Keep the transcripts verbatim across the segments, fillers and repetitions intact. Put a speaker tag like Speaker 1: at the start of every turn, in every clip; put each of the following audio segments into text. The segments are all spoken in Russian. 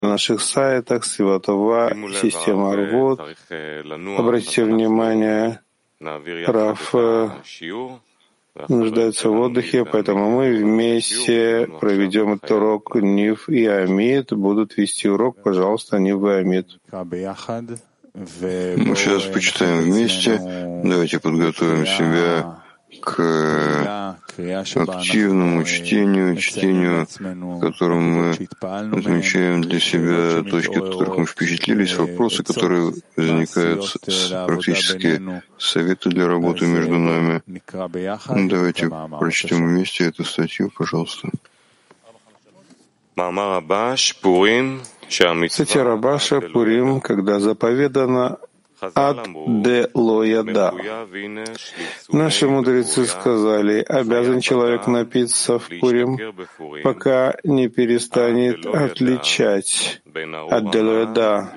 Speaker 1: на наших сайтах, Свиватова, система Арвот. Обратите внимание, Раф нуждается в отдыхе, поэтому мы вместе проведем этот урок. Нив и Амид будут вести урок. Пожалуйста, Нив и Амид.
Speaker 2: Сейчас почитаем вместе. Давайте подготовим себя к активному чтению, чтению, в котором мы отмечаем для себя точки, от которых мы впечатлились, вопросы, которые возникают, практически советы для работы между нами. Давайте прочтем вместе эту статью, пожалуйста.
Speaker 1: Статья Рабаша Пурим, когда заповедано ад де лояда. Наши мудрецы сказали, обязан человек напиться в Пурим, пока не перестанет отличать ад де лояда,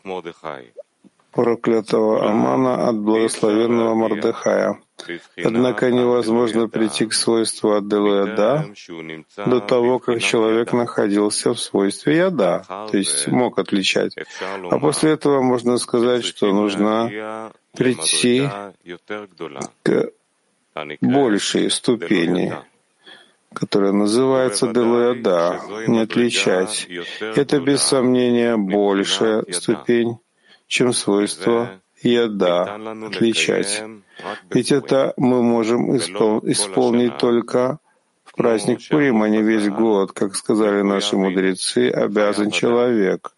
Speaker 1: проклятого Амана, от благословенного Мордехая. Однако невозможно прийти к свойству ад де лояда до того, как человек находился в свойстве яда, то есть мог отличать. А после этого можно сказать, что нужно прийти к большей ступени, которая называется де лояда, не отличать. Это без сомнения большая ступень, чем свойство яда, отличать. Ведь это мы можем испол- исполнить только в праздник Пурим, а не весь год. Как сказали наши мудрецы, обязан человек,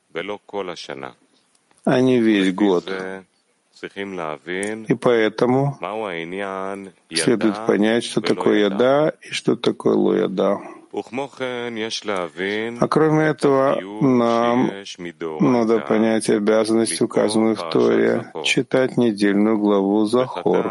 Speaker 1: а не весь год. И поэтому следует понять, что такое яда и что такое лояда. А кроме этого, нам надо понять обязанность, указанную в Торе, читать недельную главу Захор.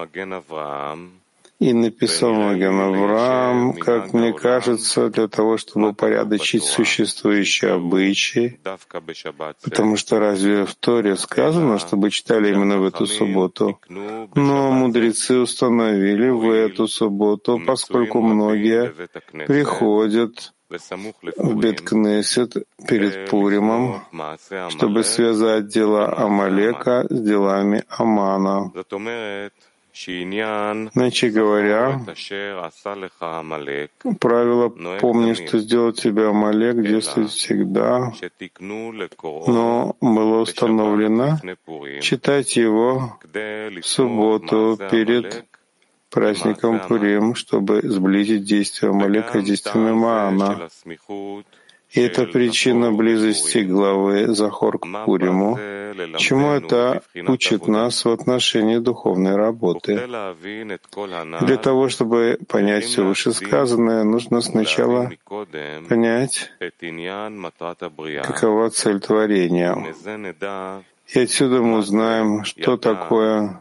Speaker 1: И написал Маген Авраам, как мне кажется, для того, чтобы упорядочить существующие обычаи, потому что разве в Торе сказано, чтобы читали именно в эту субботу? Но мудрецы установили в эту субботу, поскольку многие приходят в Бет-Кнесет перед Пуримом, чтобы связать дела Амалека с делами Амана. Иначе говоря, правило «помни, что сделал тебе Амалек» действует всегда, но было установлено читать его в субботу перед праздником Пурим, чтобы сблизить действия Амалека с действиями Маана. И это причина близости главы Захор к Пуриму, чему это учит нас в отношении духовной работы. Для того, чтобы понять все вышесказанное, нужно сначала понять, какова цель творения. И отсюда мы узнаем, что такое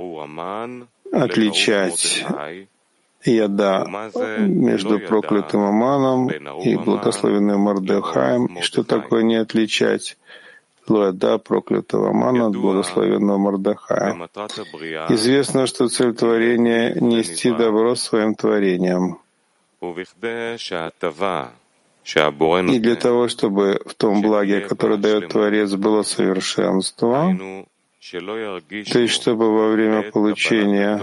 Speaker 1: отличать яда между проклятым Аманом и благословенным Мордехаем, и что такое не отличать лояда проклятого Амана от благословенного Мордехая. Известно, что цель творения — нести добро своим творениям. И для того, чтобы в том благе, которое дает Творец, было совершенство, то есть чтобы во время получения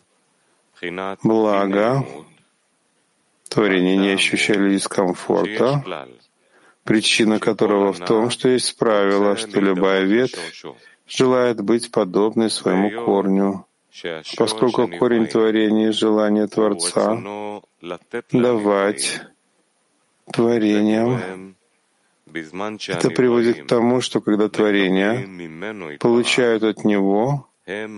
Speaker 1: блага творения не ощущали дискомфорта, причина которого в том, что есть правило, что любая ветвь желает быть подобной своему корню, поскольку корень творения — желание Творца давать творениям. Это приводит к тому, что когда творения получают от Него,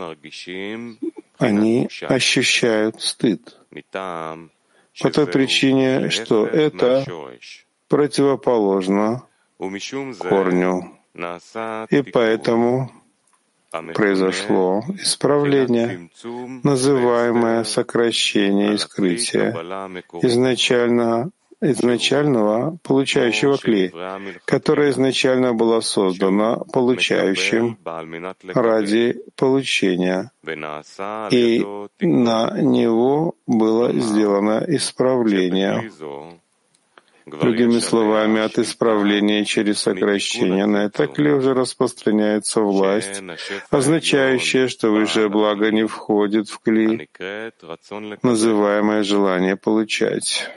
Speaker 1: они ощущают стыд. По той причине, что это противоположно корню. И поэтому произошло исправление, называемое сокращение и скрытие изначально, изначального получающего клей, которое изначально было создано получающим ради получения, и на него было сделано исправление. Другими словами, от исправления через сокращение на это кли уже распространяется власть, означающая, что высшее благо не входит в кли, называемое желание получать.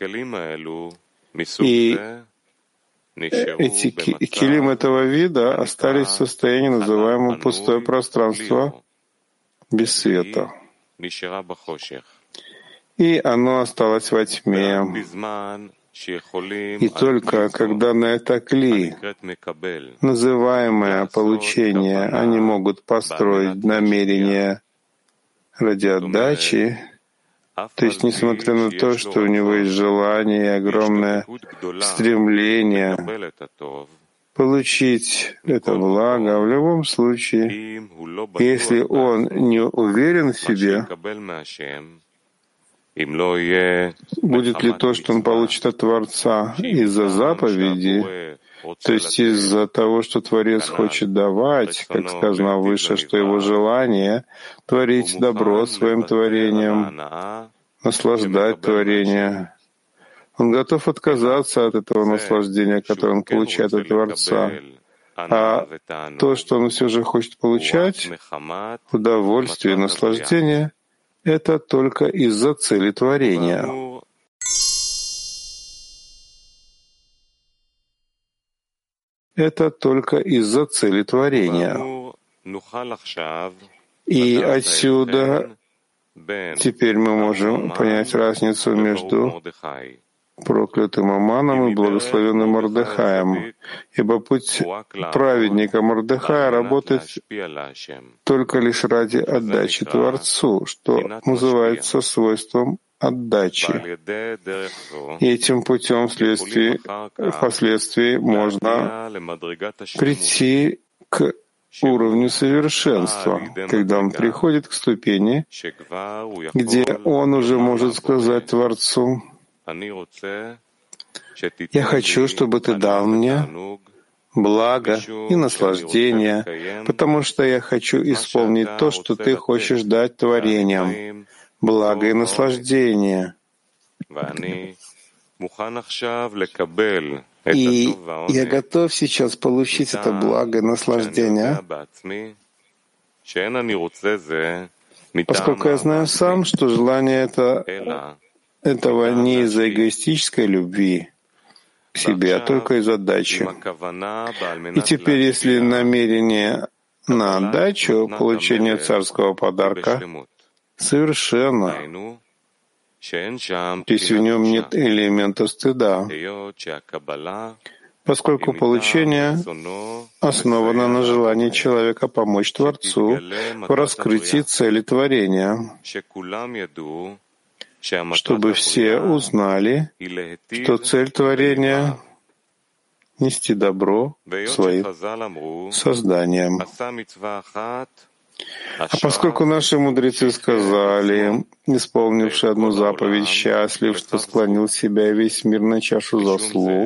Speaker 1: И эти килим этого вида остались в состоянии, называемого пустое пространство, без света. И оно осталось во тьме. И только когда на это кли, называемое получение, они могут построить намерение ради отдачи, то есть, несмотря на то, что у него есть желание и огромное стремление получить это благо, в любом случае, если он не уверен в себе, будет ли то, что он получит от Творца из-за заповеди, то есть из-за того, что Творец хочет давать, как сказано выше, что его желание — творить добро своим творением, наслаждать творение. Он готов отказаться от этого наслаждения, которое он получает от Творца. А то, что он все же хочет получать, удовольствие, наслаждение, это только из-за цели творения. Это только из-за цели творения. И отсюда теперь мы можем понять разницу между проклятым Аманом и благословенным Мордехаем, ибо путь праведника Мордехая работает только лишь ради отдачи Творцу, что называется свойством отдачи. И этим путем вследствие, впоследствии можно прийти к уровню совершенства, когда он приходит к ступени, где он уже может сказать Творцу: «Я хочу, чтобы ты дал мне благо и наслаждение, потому что я хочу исполнить то, что ты хочешь дать творениям, благо и наслаждение». И я готов сейчас получить это благо и наслаждение, поскольку я знаю сам, что желание это, этого не из-за эгоистической любви к себе, а только из отдачи. И теперь, если намерение на отдачу, получение царского подарка, совершенно, если в нем нет элемента стыда, поскольку получение основано на желании человека помочь Творцу в раскрытии цели творения, чтобы все узнали, что цель творения — нести добро своим созданиям. А поскольку наши мудрецы сказали, исполнивший одну заповедь, счастлив, что склонил себя и весь мир на чашу заслуг,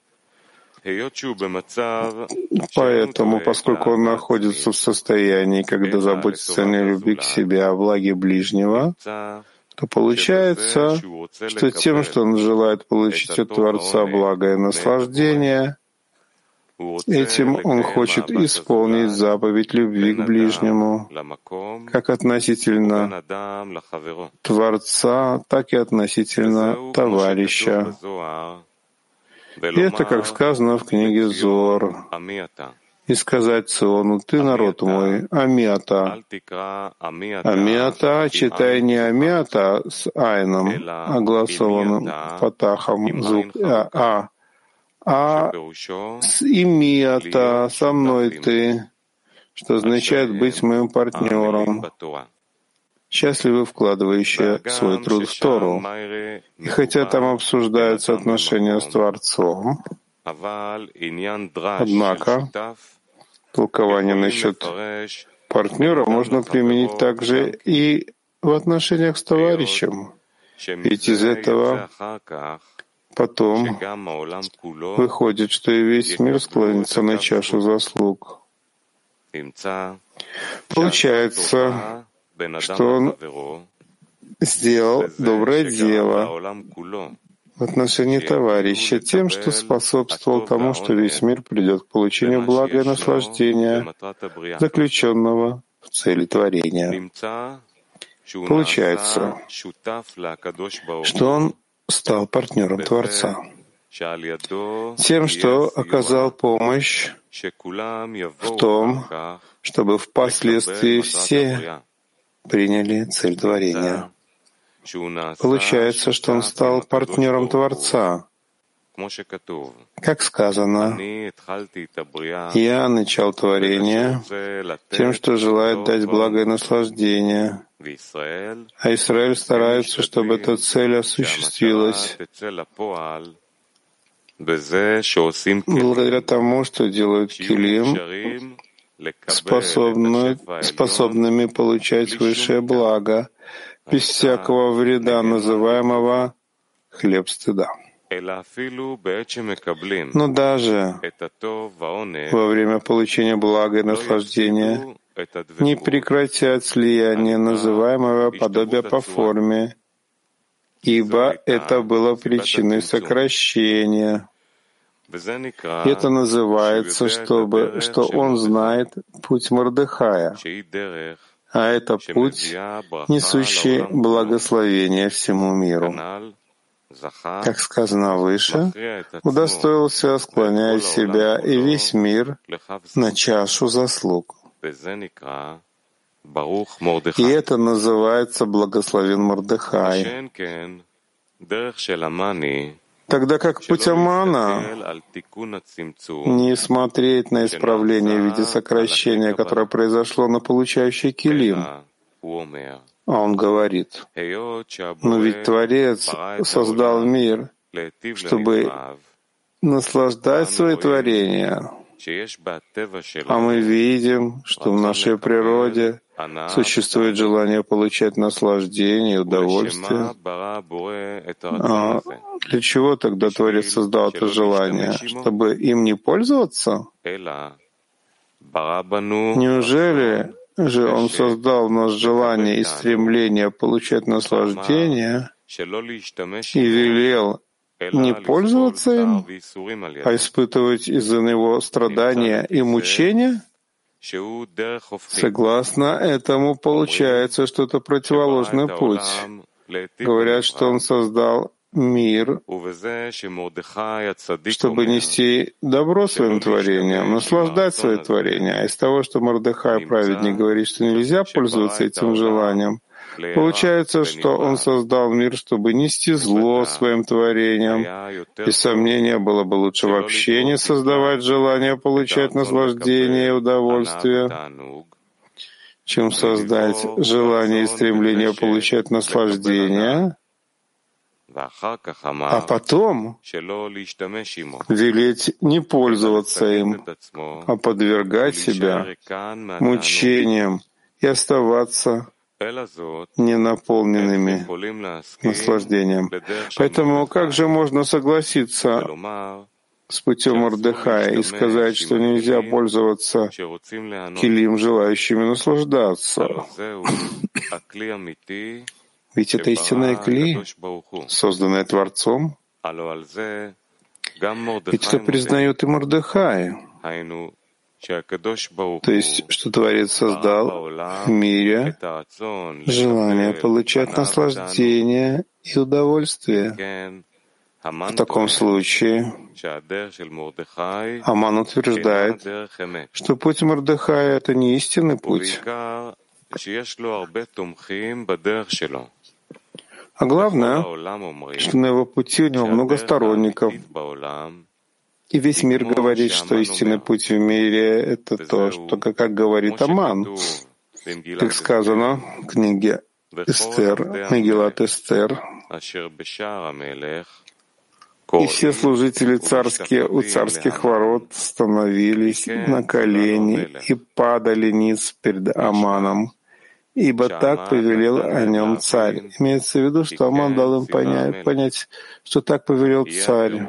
Speaker 1: поэтому, поскольку он находится в состоянии, когда заботится о любви к себе, о благе ближнего, то получается, что тем, что он желает получить от Творца благо и наслаждение, этим он хочет исполнить заповедь любви к ближнему, как относительно Творца, так и относительно товарища. И это, как сказано в книге Зоар, и сказать Циону: «Ты народ мой, Амиата». Амиата, читай не Амиата с айном, огласованным патахом, звук а, а, а с имията, со мной ты, что означает быть моим партнером, счастливы вкладывающие свой труд в Тору. И хотя там обсуждаются отношения с Творцом, однако толкование насчет партнера можно применить также и в отношениях с товарищем. Ведь из этого потом выходит, что и весь мир склонится на чашу заслуг. Получается, что он сделал доброе дело в отношении товарища тем, что способствовал тому, что весь мир придет к получению блага и наслаждения, заключенного в цели творения. Получается, что он стал партнером Творца, тем, что оказал помощь в том, чтобы впоследствии все приняли цель творения. Получается, что он стал партнером Творца. Как сказано, «Я начал творение тем, что желает дать благо и наслаждение, а Израиль старается, чтобы эта цель осуществилась благодаря тому, что делают килим способны, способными получать высшее благо, без всякого вреда, называемого хлеб стыда. Но даже во время получения блага и наслаждения не прекратят слияние, называемого подобия по форме, ибо это было причиной сокращения. И это называется, чтобы, что он знает путь Мордехая, а это путь, несущий благословение всему миру. Как сказано выше, удостоился, склоняя себя и весь мир на чашу заслуг. И это называется благословен Мордехай. Тогда как путь Амана не смотреть на исправление в виде сокращения, которое произошло на получающий килим, а он говорит, но ведь Творец создал мир, чтобы наслаждать свои творения. А мы видим, что в нашей природе существует желание получать наслаждение и удовольствие. А для чего тогда Творец создал это желание? Чтобы им не пользоваться? Неужели же Он создал в нас желание и стремление получать наслаждение и велел не пользоваться им, а испытывать из-за него страдания и мучения? Согласно этому, получается, что это противоположный путь. Говорят, что он создал мир, чтобы нести добро своим творениям, наслаждать свои творения. А из того, что Мордехай, праведник, говорит, что нельзя пользоваться этим желанием, получается, что он создал мир, чтобы нести зло своим творениям. И сомнения было бы лучше вообще не создавать желание получать наслаждение и удовольствие, чем создать желание и стремление получать наслаждение, а потом велеть не пользоваться им, а подвергать себя мучениям и оставаться ненаполненными наслаждением. Поэтому как же можно согласиться с путем Мордехая и сказать, что нельзя пользоваться килим, желающими наслаждаться? Ведь это истинное кли, созданное Творцом. Ведь это признает и Мордехай. То есть, что Творец создал в мире желание получать наслаждение и удовольствие. В таком случае Аман утверждает, что путь Мордехая — это не истинный путь. А главное, что на его пути у него много сторонников. И весь мир говорит, что истинный путь в мире — это то, что, как говорит Аман. Как сказано в книге Эстер, Мегилат Эстер, и все служители царские у царских ворот становились на колени и падали ниц перед Аманом, ибо так повелел о нем царь. Имеется в виду, что Аман дал им понять, понять, что так повелел царь.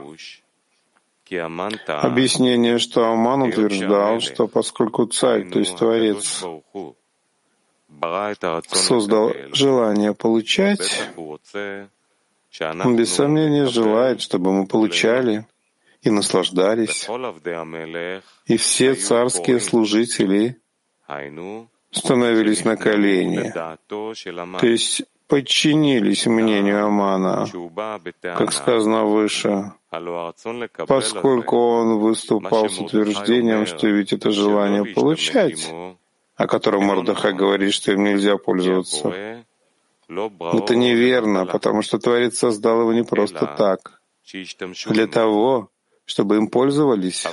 Speaker 1: Объяснение, что Аман утверждал, что поскольку царь, то есть Творец, создал желание получать, Он без сомнения желает, чтобы мы получали и наслаждались, и все царские служители становились на колени, то есть подчинились мнению Амана, как сказано выше, поскольку он выступал с утверждением, что ведь это желание получать, о котором Мордехай говорит, что им нельзя пользоваться. Это неверно, потому что Творец создал его не просто так, а для того, чтобы им пользовались.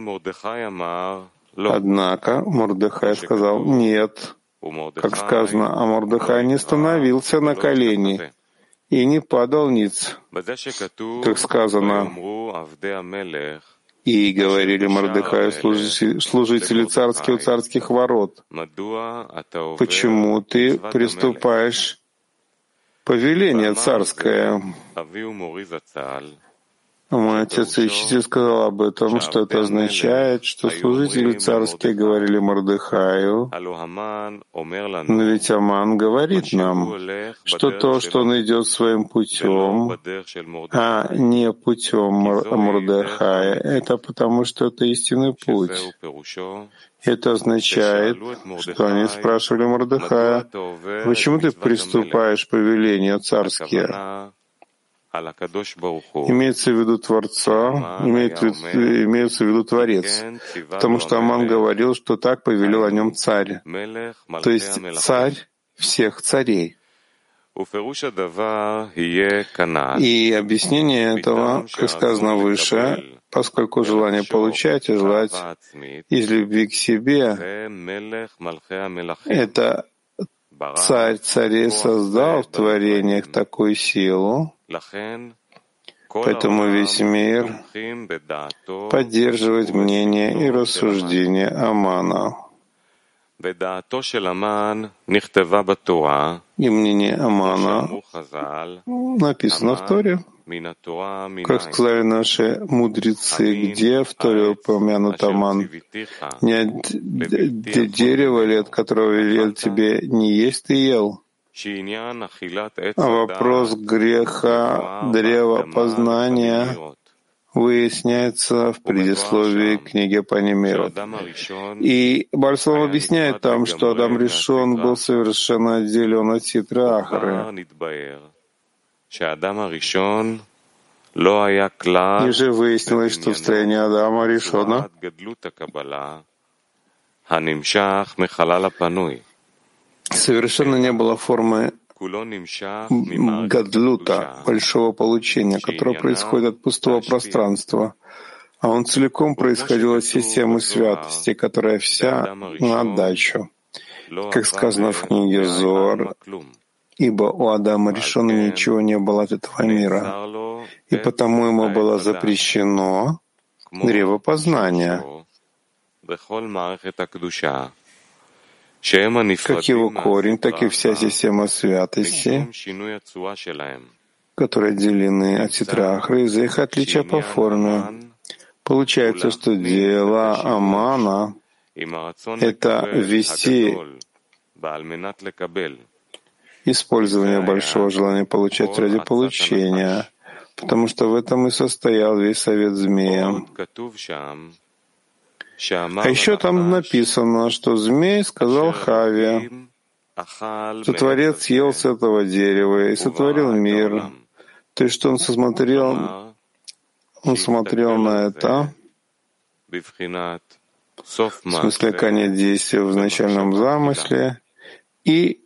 Speaker 1: Однако Мордехай сказал «нет», как сказано, а Мордехай не становился на колени и не падал ниц, как сказано. И говорили Мордехаю служители царские у царских ворот: «Почему ты приступаешь повеление царское?» Мой отец и учитель сказал об этом, что это означает, что служители царские говорили Мордехаю, но ведь Аман говорит нам, что то, что он идет своим путем, а не путем Мордехая, это потому, что это истинный путь. Это означает, что они спрашивали Мордехая: «Почему ты приступаешь к повелению царские?» Имеется в виду Творца, имеет, имеется в виду Творец, потому что Аман говорил, что так повелел о нем царь, то есть царь всех царей. И объяснение этого, как сказано выше, поскольку желание получать и желать из любви к себе — это царь царей создал в творениях такую силу, поэтому весь мир поддерживает мнение и рассуждение Амана. И мнение Амана написано в Торе. Как сказали наши мудрецы, где в Торе упомянут Аман? Не от дерева ли, от которого велел тебе не есть, ты ел? А вопрос греха древа познания выясняется в предисловии книги Панимирот. И Бааль Шулам объясняет там, что Адам Ришон был совершенно отделен от Ситры Ахры. И же выяснилось, что в строении Адама Ришона совершенно не было формы гадлута, большого получения, которое происходит от пустого пространства, а он целиком происходил от системы святости, которая вся на отдачу. Как сказано в книге Зоар, ибо у Адама Ришона ничего не было от этого мира, и потому ему было запрещено древо познания, как его корень, так и вся система святости, которые отделены от Ситры Ахры из-за их отличия по форме. Получается, что дело Амана — это ввести использование большого желания получать ради получения, потому что в этом и состоял весь совет змея. А еще там написано, что змей сказал Хаве, что Творец ел с этого дерева и сотворил мир. То есть, что он смотрел, он смотрел на это, в смысле конец действия в изначальном замысле, и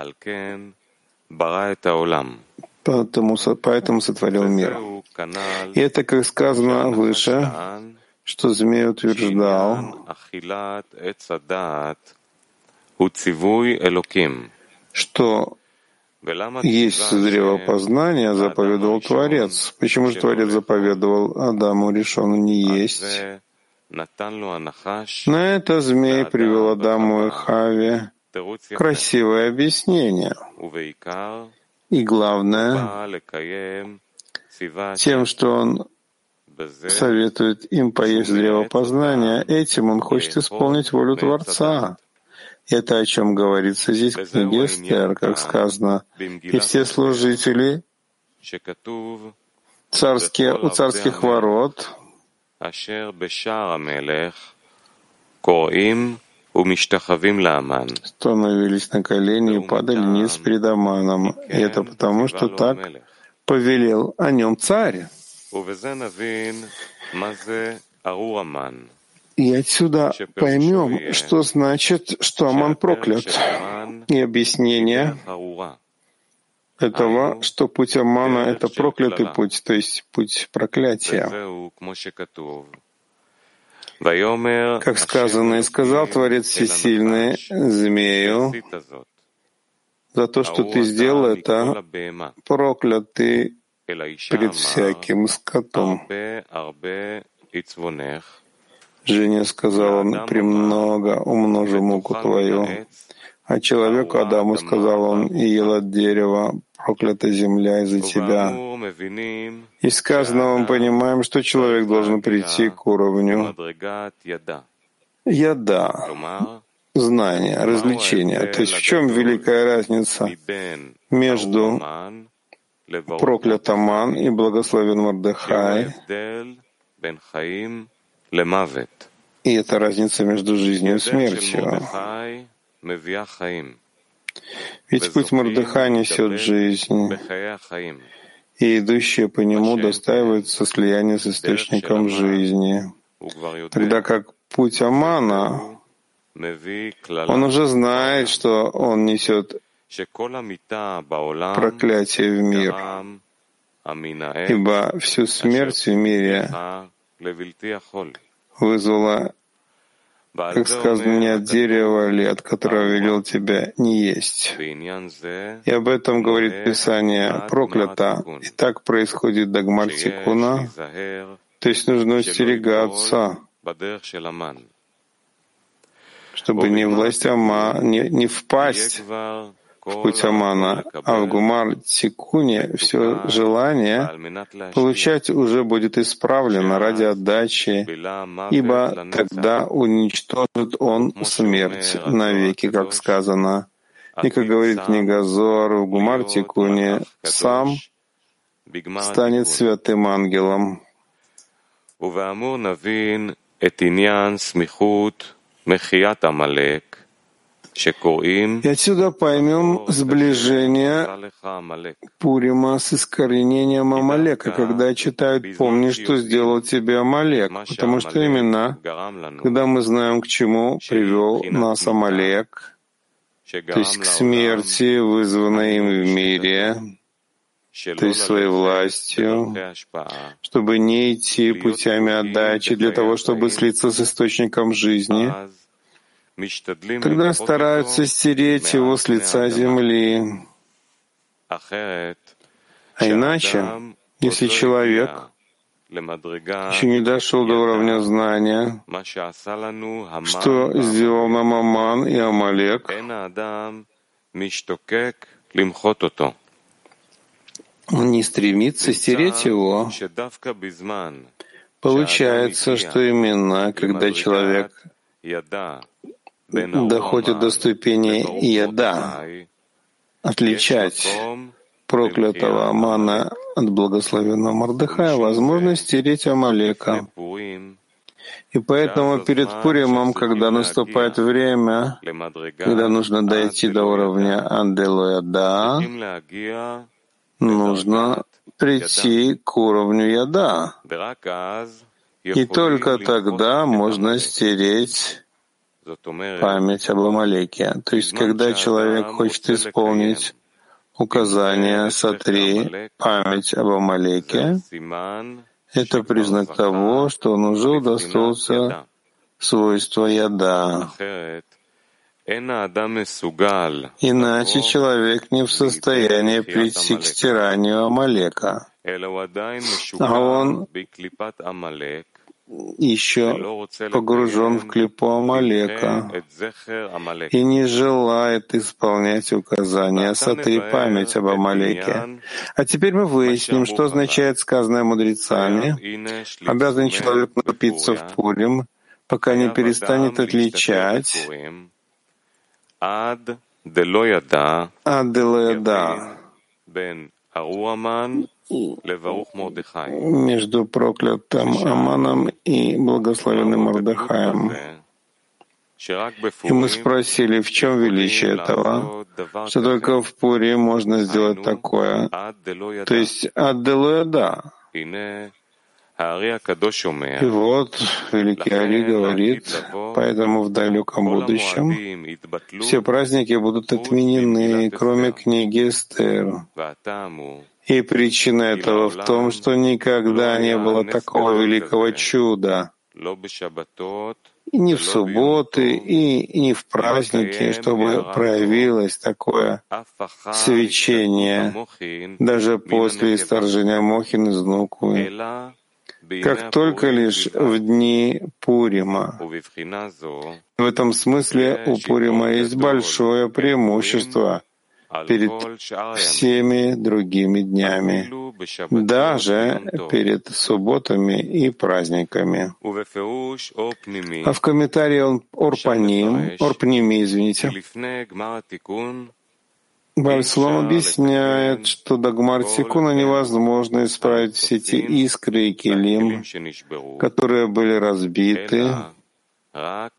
Speaker 1: поэтому, поэтому сотворил мир. И это, как сказано выше, что змей утверждал, что есть древо познания, заповедовал Творец. Почему же Творец заповедовал Адаму Ришону не есть? На это змей привел Адаму и Хаве красивое объяснение. И главное, тем, что он советует им поесть древо познания, этим он хочет исполнить волю Творца. Это о чем говорится здесь в книге Эстер, как сказано, и все служители Царские, у царских ворот становились на колени и падали низ перед Аманом. И это потому, что так повелел о нем царь. И отсюда поймем, что значит, что Аман проклят. И объяснение этого, что путь Амана — это проклятый путь, то есть путь проклятия. Как сказано, и сказал Творец Всесильный змею: за то, что ты сделал это, проклят ты пред всяким скотом. Жене сказал он: премного умножу муку твою. А человеку Адаму сказал он: и ел от дерева, проклята земля из-за тебя. Из сказанного мы понимаем, что человек должен прийти к уровню яда, знания, развлечения. То есть в чем великая разница между проклят Аман и благословен Мордехай? И это разница между жизнью и смертью. Ведь путь Мордехая несет жизнь, и идущие по нему достаиваются слияния с источником жизни. Тогда как путь Амана, он уже знает, что он несет проклятие в мир, ибо всю смерть в мире вызвала, как сказано, не от дерева ли, от которого велел тебя не есть. И об этом говорит Писание: проклято. И так происходит до Гмар Тикуна, то есть нужно остерегаться, чтобы не власть Ама, не, не впасть в путь Амана, а в Гмар Тикуне все желание получать уже будет исправлено ради отдачи, ибо тогда уничтожит он смерть навеки, как сказано. И, как говорит книга Зоар, в Гмар Тикуне сам станет святым ангелом. И отсюда поймем сближение Пурима с искоренением Амалека, когда читают: «Помни, что сделал тебе Амалек», потому что именно, когда мы знаем, к чему привел нас Амалек, то есть к смерти, вызванной им в мире, то есть своей властью, чтобы не идти путями отдачи для того, чтобы слиться с источником жизни, тогда стараются стереть его с лица земли. А иначе, если человек еще не дошел до уровня знания, что сделал нам Аман и Амалек, он не стремится стереть его. Получается, что именно когда человек доходит до ступени яда, отличать проклятого Амана от благословенного Мордехая, возможно стереть Амалека. И поэтому перед Пуримом, когда наступает время, когда нужно дойти до уровня Андело Яда, нужно прийти к уровню яда. И только тогда можно стереть память об Амалеке. То есть, когда человек хочет исполнить указание «Сотри память об Амалеке», это признак того, что он уже удостоился свойства яда. Иначе человек не в состоянии прийти к стиранию Амалека, а он еще погружен в клипу Амалека и не желает исполнять указания «Сотри память об Амалеке». А теперь мы выясним, что означает сказанное мудрецами: обязан человек напиться в Пурим, пока не перестанет отличать ад дело яда между проклятым Аманом и благословенным Мордехаем. И мы спросили, в чем величие этого, что только в Пуре можно сделать такое, то есть ад-делу-яда. И вот Великий Ари говорит, поэтому в далеком будущем все праздники будут отменены, кроме книги Эстер. И причина этого в том, что никогда не было такого великого чуда. И ни в субботы, и ни в праздники, чтобы проявилось такое свечение, даже после исторжения Мохин из Нуквы, как только лишь в дни Пурима. В этом смысле у Пурима есть большое преимущество перед всеми другими днями, даже перед субботами и праздниками. А в комментарии он Орпаним, Орпними, извините, Бааль Шолом объясняет, что до Гмар Тикуна невозможно исправить все те искры и килим, которые были разбиты, а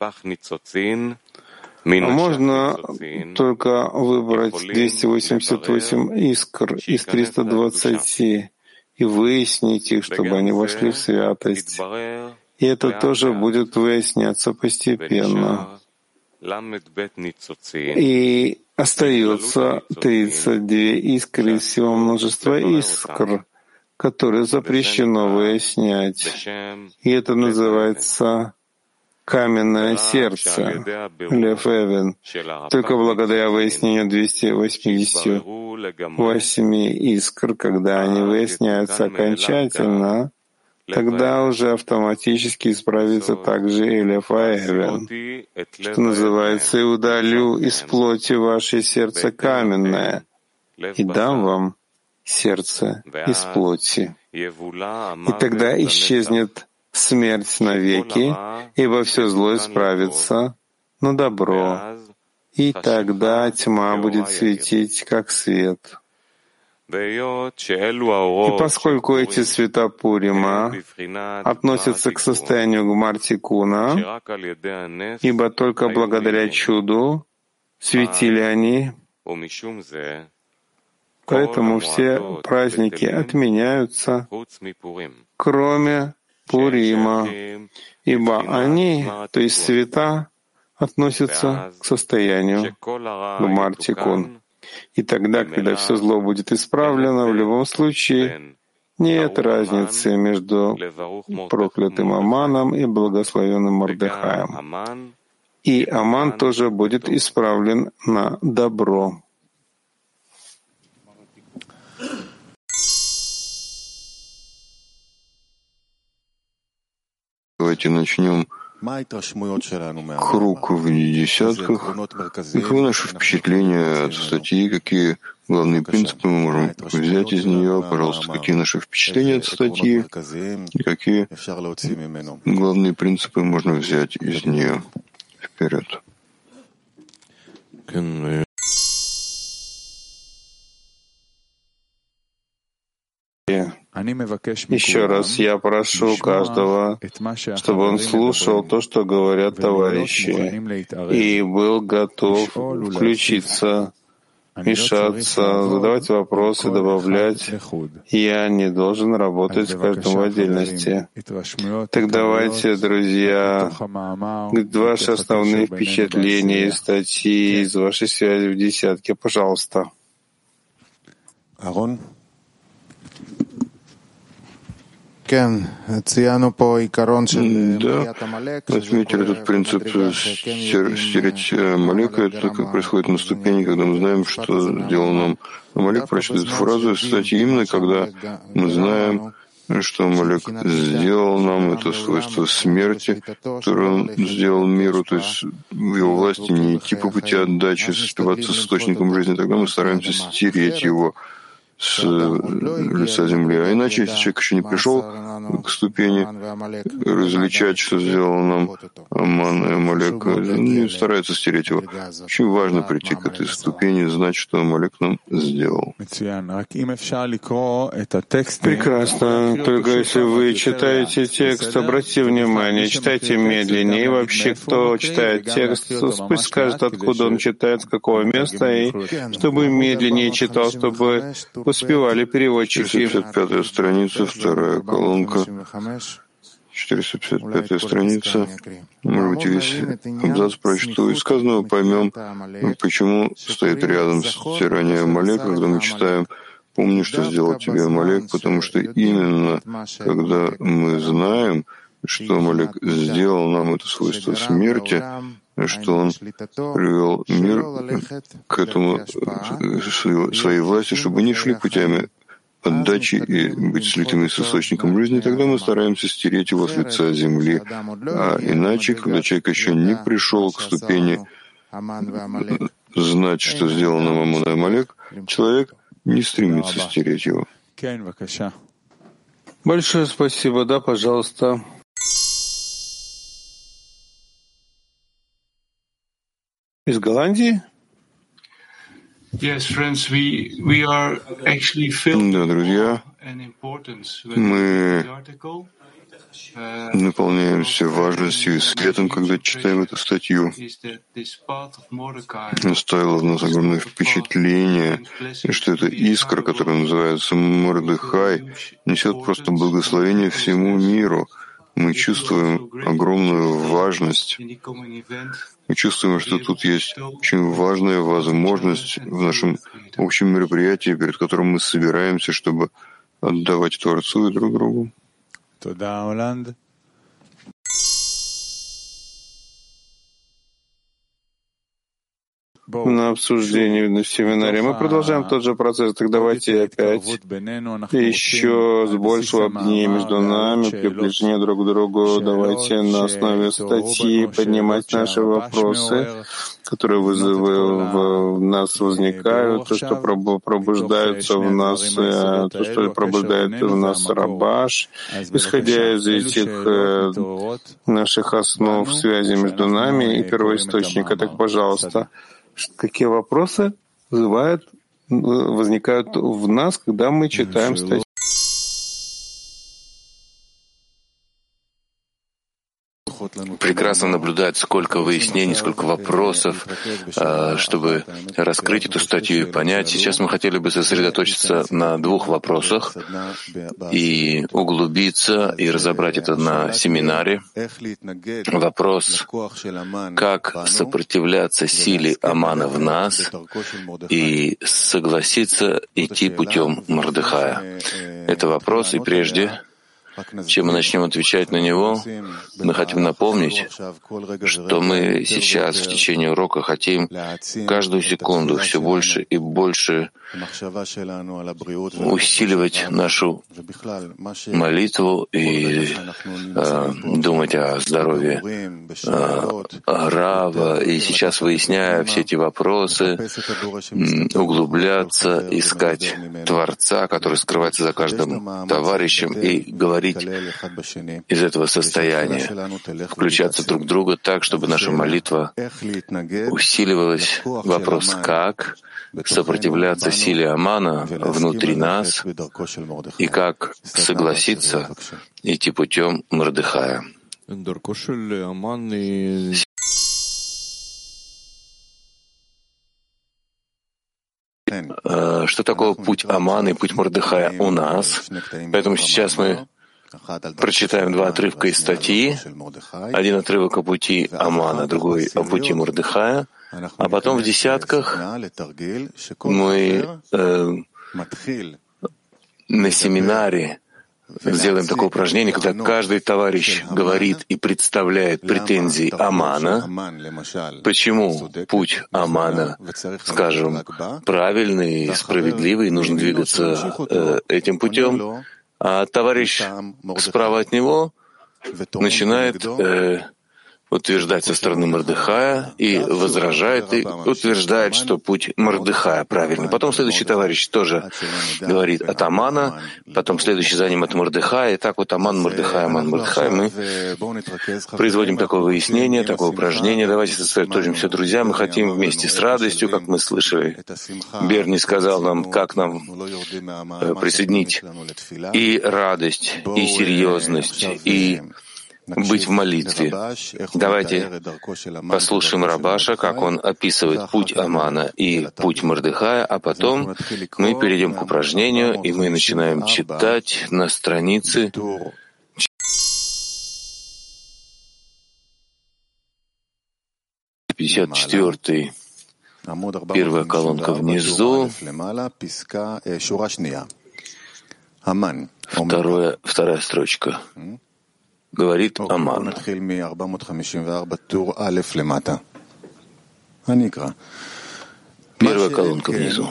Speaker 1: можно только выбрать двести восемьдесят восемь искр из триста двадцати и выяснить их, чтобы они вошли в святость. И это тоже будет выясняться постепенно. И остается тридцать две искры из всего множества искр, которые запрещено выяснять. И это называется каменное сердце, Лев Эвен. Только благодаря выяснению двухсот восьмидесяти восьми искр, когда они выясняются окончательно, тогда уже автоматически исправится также и Лев Эвен, что называется, «И удалю из плоти ваше сердце каменное, и дам вам сердце из плоти». И тогда исчезнет смерть навеки, ибо все зло исправится на добро, и тогда тьма будет светить, как свет. И поскольку эти света Пурима относятся к состоянию Гмар Тикуна, ибо только благодаря чуду светили они, поэтому все праздники отменяются, кроме Пурима, ибо они, то есть света, относятся к состоянию Гмар Тикун. И тогда, когда все зло будет исправлено, в любом случае нет разницы между проклятым Аманом и благословенным Мордехаем. И Аман тоже будет исправлен на добро.
Speaker 2: Давайте начнем круг в десятках. Каковы наши впечатления от статьи? Какие главные принципы мы можем взять из нее? Пожалуйста, какие наши впечатления от статьи? И какие главные принципы можно взять из нее? Вперед.
Speaker 1: Еще раз я прошу каждого, чтобы он слушал то, что говорят товарищи, и был готов включиться, мешаться, задавать вопросы, добавлять. Я не должен работать с каждым в отдельности. Так давайте, друзья, ваши основные впечатления из статьи, из вашей связи в десятке, пожалуйста.
Speaker 3: Арон. Да,
Speaker 2: отметили этот принцип стереть Амалека. Это как происходит на ступени, когда мы знаем, что сделал нам Амалек. Прочитать фразу, кстати, именно когда мы знаем, что Амалек сделал нам, это свойство смерти, которое он сделал миру, то есть в его власти не идти по пути отдачи, сливаться с источником жизни, тогда мы стараемся стереть его. с лица земли. А иначе, если человек еще не пришел к ступени различать, что сделал нам Аман и Амалек, не старается стереть его. Очень важно прийти к этой ступени, знать, что Амалек нам сделал.
Speaker 1: Прекрасно. Только если вы читаете текст, обратите внимание, читайте медленнее. И вообще, кто читает текст, пусть скажет, откуда он читает, с какого места, и чтобы медленнее читал, чтобы успевали переводчики.
Speaker 2: четыреста пятьдесят пятая страница, вторая колонка. четыреста пятьдесят пятая страница. Может быть, весь абзац прочту. Из сказанного поймем, почему стоит рядом с тиранией Амалек, когда мы читаем «Помни, что сделал тебе Амалек», потому что именно когда мы знаем, что Амалек сделал нам это свойство смерти, что он привел мир к этому своей власти, чтобы не шли путями отдачи и быть слитыми с источником жизни, тогда мы стараемся стереть его с лица земли. А иначе, когда человек еще не пришел к ступени знать, что сделал нам Аман и Амалек, человек не стремится стереть его.
Speaker 1: Большое спасибо. Да, пожалуйста. Из Голландии?
Speaker 2: Yes, friends, we, we are actually filled да, друзья, мы наполняемся важностью и светом, когда читаем эту статью. Оставило в нас огромное впечатление, что эта искра, которая называется Мордехай, несет просто благословение всему миру. Мы чувствуем огромную важность. Мы чувствуем, что тут есть очень важная возможность в нашем общем мероприятии, перед которым мы собираемся, чтобы отдавать Творцу и друг другу.
Speaker 1: На обсуждении на семинаре. Мы продолжаем тот же процесс. Так давайте опять еще с большего объединения между нами, приближения друг к другу. Давайте на основе статьи поднимать наши вопросы, которые вызывы в нас возникают, то, что пробуждаются в нас, то, что пробуждает в нас Рабаш, исходя из этих наших основ связи между нами и первоисточника. Так, пожалуйста, какие вопросы вызывают, возникают в нас, когда мы читаем статью?
Speaker 3: Прекрасно наблюдать, сколько выяснений, сколько вопросов, чтобы раскрыть эту статью и понять. Сейчас мы хотели бы сосредоточиться на двух вопросах и углубиться и разобрать это на семинаре. Вопрос, как сопротивляться силе Амана в нас и согласиться идти путем Мордехая. Это вопрос, и прежде чем мы начнем отвечать на него, мы хотим напомнить, что мы сейчас в течение урока хотим каждую секунду все больше и больше усиливать нашу молитву и э, думать о здоровье э, Рава. И сейчас, выясняя все эти вопросы, углубляться, искать Творца, который скрывается за каждым товарищем, и говорить из этого состояния, включаться друг в друга так, чтобы наша молитва усиливалась. Вопрос, как сопротивляться силе Амана внутри нас и как согласиться идти путем Мордехая. Что такое путь Амана и путь Мордехая у нас? Поэтому сейчас мы прочитаем два отрывка из статьи. Один отрывок о пути Амана, другой о пути Мордехая. А потом в десятках мы э, на семинаре сделаем такое упражнение, когда каждый товарищ говорит и представляет претензии Амана. Почему путь Амана, скажем, правильный, справедливый, нужно двигаться э, этим путем, а товарищ справа от него начинает э, утверждать со стороны Мордехая и возражает и утверждает, что путь Мордехая правильный. Потом следующий товарищ тоже говорит от Амана, потом следующий за ним от Мордехая, и так вот Аман, Мордехай, Аман, Мордехай. Мы производим такое выяснение, такое упражнение. Давайте сосредоточимся, друзья. Мы хотим вместе с радостью, как мы слышали. Берни сказал нам, как нам присоединить и радость, и серьезность, и быть в молитве. Давайте послушаем Рабаша, как он описывает путь Амана и путь Мордехая, а потом мы перейдем к упражнению, и мы начинаем читать на странице пятьдесят четвёртый, первая колонка внизу, второе, вторая строчка. Говорит Аман. Первая колонка внизу.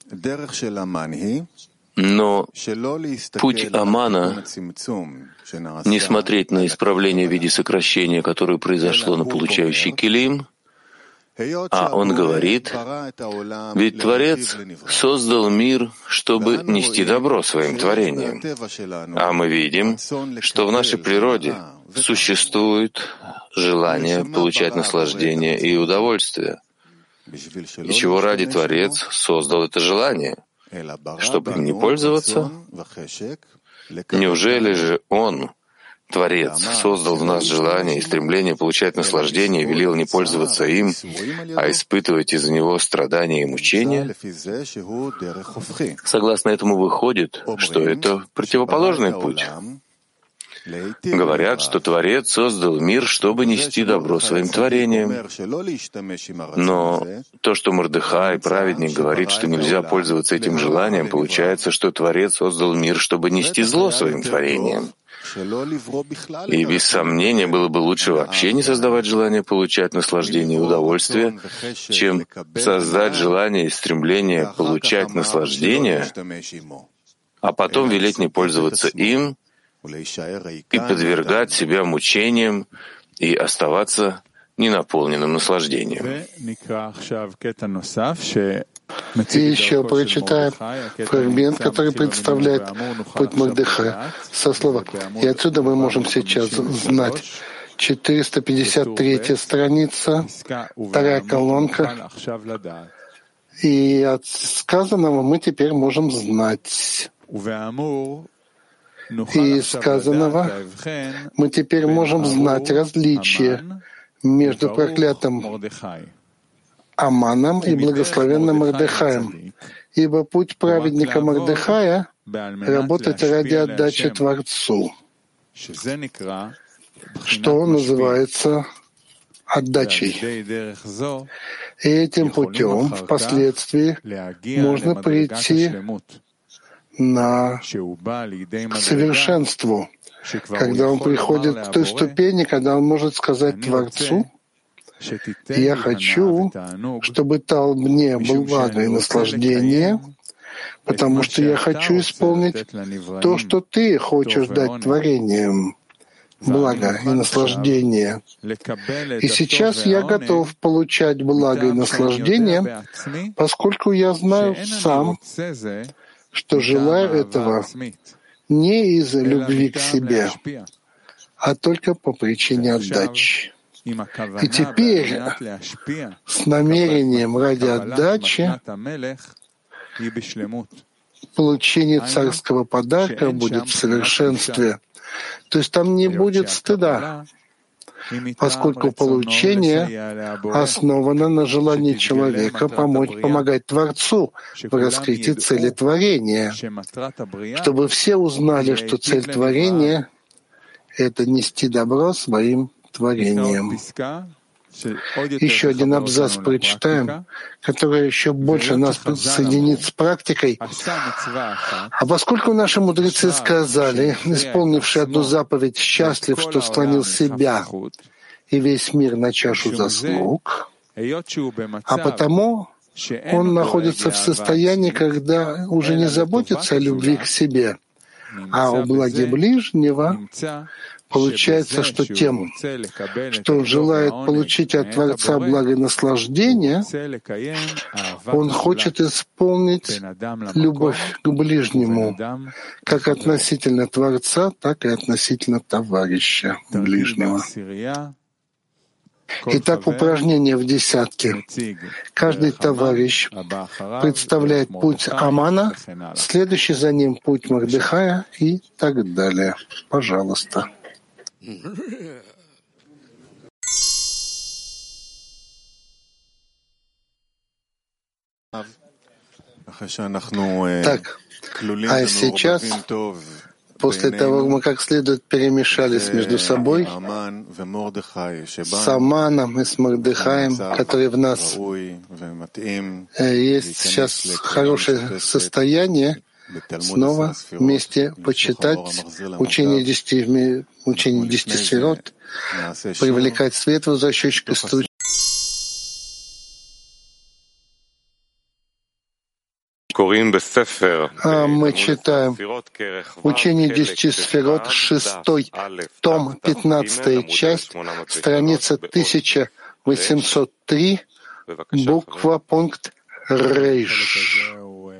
Speaker 3: Но путь Амана — не смотреть на исправление в виде сокращения, которое произошло на получающий килим, а он говорит, ведь Творец создал мир, чтобы нести добро своим творением. А мы видим, что в нашей природе существует желание получать наслаждение и удовольствие. И чего ради Творец создал это желание? Чтобы им не пользоваться? Неужели же Он, Творец, создал в нас желание и стремление получать наслаждение и велел не пользоваться им, а испытывать из-за него страдания и мучения? Согласно этому выходит, что это противоположный путь. Говорят, что Творец создал мир, чтобы нести добро своим творениям. Но то, что Мордехай, праведник, говорит, что нельзя пользоваться этим желанием, получается, что Творец создал мир, чтобы нести зло своим творениям. И без сомнения было бы лучше вообще не создавать желание получать наслаждение и удовольствие, чем создать желание и стремление получать наслаждение, а потом велеть не пользоваться им и подвергать себя мучениям и оставаться ненаполненным наслаждением.
Speaker 1: И еще прочитаем фрагмент, который представляет путь Мордехая со слова. И отсюда мы можем сейчас знать. четыреста пятьдесят третья страница, вторая колонка. И от сказанного мы теперь можем знать. И из сказанного мы теперь можем знать различие между проклятым Аманом и благословенным Мордехаем, ибо путь праведника Мордехая — работать ради отдачи Творцу, что называется отдачей. И этим путем впоследствии можно прийти на к совершенству, когда он приходит к той ступени, когда он может сказать Творцу: «Я хочу, чтобы дал мне благо и наслаждение, потому что я хочу исполнить то, что ты хочешь дать творениям, благо и наслаждение. И сейчас я готов получать благо и наслаждение, поскольку я знаю сам, что желаю этого не из любви к себе, а только по причине отдачи». И теперь с намерением ради отдачи получение царского подарка будет в совершенстве. То есть там не будет стыда, поскольку получение основано на желании человека помочь, помогать Творцу в раскрытии цели творения, чтобы все узнали, что цель творения — это нести добро своим творением. Еще один абзац прочитаем, который еще больше нас соединит с практикой. А поскольку наши мудрецы сказали, исполнивший одну заповедь счастлив, что склонил себя и весь мир на чашу заслуг, а потому он находится в состоянии, когда уже не заботится о любви к себе, а о благе ближнего, Получается, что тем, что он желает получить от Творца благо и наслаждение, он хочет исполнить любовь к ближнему, как относительно Творца, так и относительно товарища ближнего. Итак, упражнение в десятке. Каждый товарищ представляет путь Амана, следующий за ним путь Мордехая и так далее. Пожалуйста. Так, а сейчас, после того, как мы как следует перемешались между собой с Аманом и с Мордехаем, которые в нас есть сейчас хорошее состояние, снова вместе почитать учение десяти, учение десяти сферот, привлекать свет, возвращающий к источнику. А мы читаем учение десяти сферот, шестой том, пятнадцатая часть, страница тысяча восемьсот три, буква, пункт Рейш.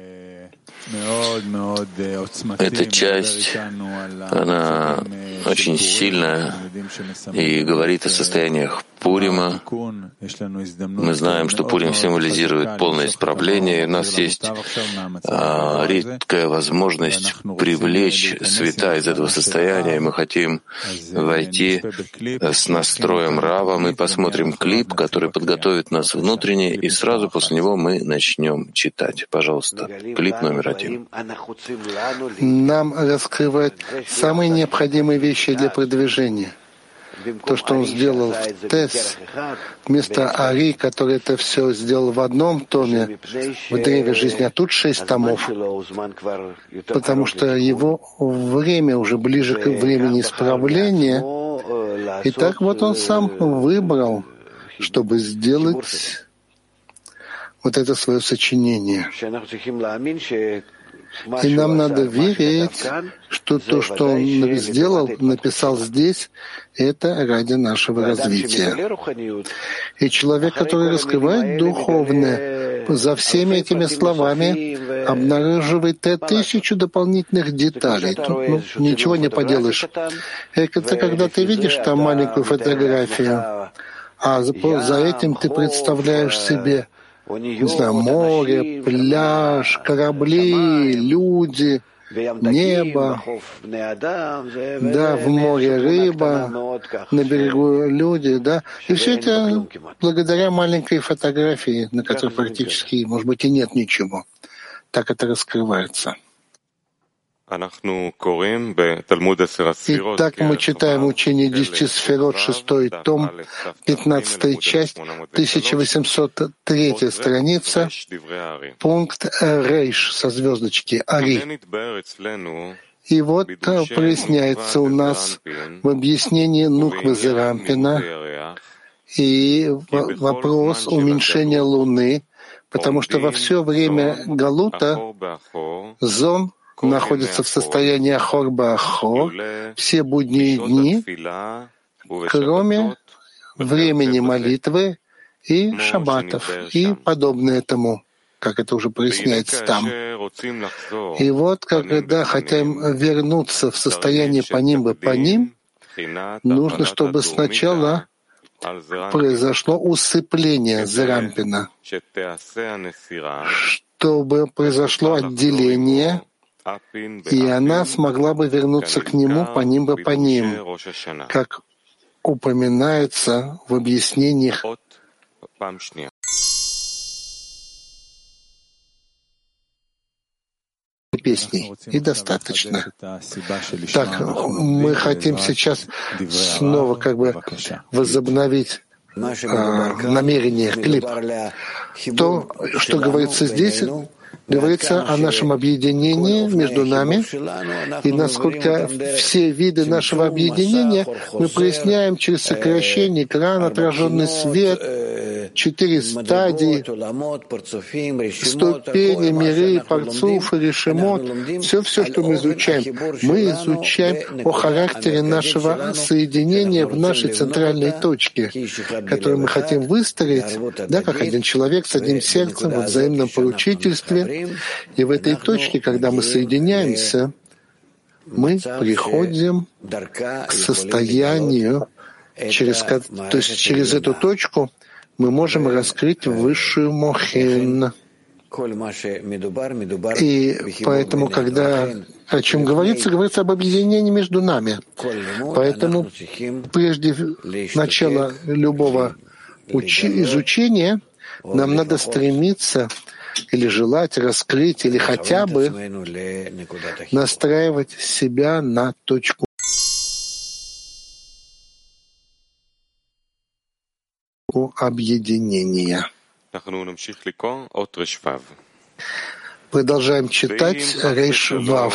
Speaker 3: Эта часть, она очень сильная и говорит о состояниях Пурима. Мы знаем, что Пурим символизирует полное исправление, и у нас есть а, редкая возможность привлечь света из этого состояния, и мы хотим войти с настроем Рава. Мы посмотрим клип, который подготовит нас внутренне, и сразу после него мы начнем читать. Пожалуйста, клип номер один.
Speaker 1: Нам раскрывает самые необходимые вещи для продвижения. То, что он сделал в Тес, вместо Ари, который это все сделал в одном томе, в древе жизни, а тут шесть томов, потому что его время уже ближе к времени исправления. И так вот он сам выбрал, чтобы сделать вот это свое сочинение. И нам надо верить, что то, что он сделал, написал здесь, это ради нашего развития. И человек, который раскрывает духовное, за всеми этими словами обнаруживает тысячу дополнительных деталей. Тут ну, ничего не поделаешь. Это когда ты видишь там маленькую фотографию, а за, за этим ты представляешь себе, не знаю, море, пляж, корабли, люди, небо, да, в море рыба, на берегу люди, да. И все это благодаря маленькой фотографии, на которой практически, может быть, и нет ничего. Так это раскрывается. Итак, мы читаем учение десяти сферот, шестой том, пятнадцатая часть, тысяча восемьсот третья страница, пункт Рейш со звездочки Ари. И вот проясняется у нас в объяснении Нуквы Зерампина и вопрос уменьшения Луны, потому что во все время Галута Зон находится в состоянии Ахор-Баахор все будние дни, кроме времени молитвы и шаббатов и подобное этому, как это уже проясняется там. И вот, когда хотим вернуться в состояние паним паним, нужно, чтобы сначала произошло усыпление Зерампина, чтобы произошло отделение, и она смогла бы вернуться к нему по ним бы по ним, как упоминается в объяснениях песней. И достаточно. Так, мы хотим сейчас снова как бы возобновить а, намерение, клип. То, что говорится здесь, говорится о нашем объединении между нами, и насколько все виды нашего объединения мы проясняем через сокращение экрана, отраженный свет, четыре стадии, ступени, миры, парцуф и решемот, все-все, что мы изучаем, мы изучаем о характере нашего соединения в нашей центральной точке, которую мы хотим выстроить, да, как один человек с одним сердцем во взаимном поручительстве. И в этой точке, когда мы соединяемся, мы приходим к состоянию, через, то есть через эту точку мы можем раскрыть высшую мохин. И поэтому, когда о чем говорится, говорится об объединении между нами. Поэтому прежде начала любого учи- изучения нам надо стремиться или желать раскрыть, или хотя бы настраивать себя на точку объединения. Продолжаем читать Рейш Вав.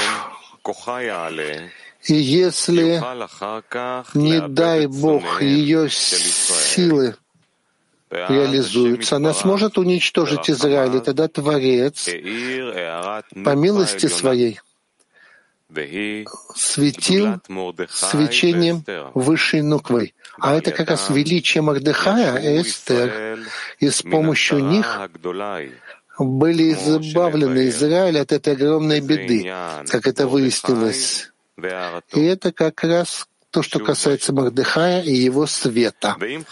Speaker 1: И если, не дай Бог, ее силы реализуются, она сможет уничтожить Израиль, и тогда Творец, по милости своей, светил свечением высшей нуквой. А это как раз величие Мордехая и Эстер, и с помощью них были избавлены Израиль от этой огромной беды, как это выяснилось. И это как раз то, что касается Мордехая и его света.